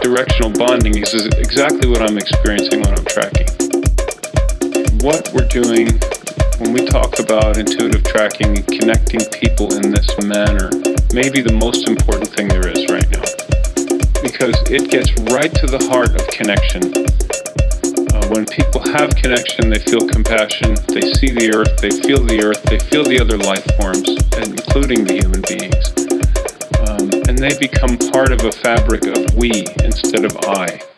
directional bonding is exactly what I'm experiencing when I'm tracking. What we're doing when we talk about intuitive tracking and connecting people in this manner may be the most important thing there is right now, because it gets right to the heart of connection. When people have connection, they feel compassion, they see the earth, they feel the other life forms, including the human beings. And they become part of a fabric of we instead of I.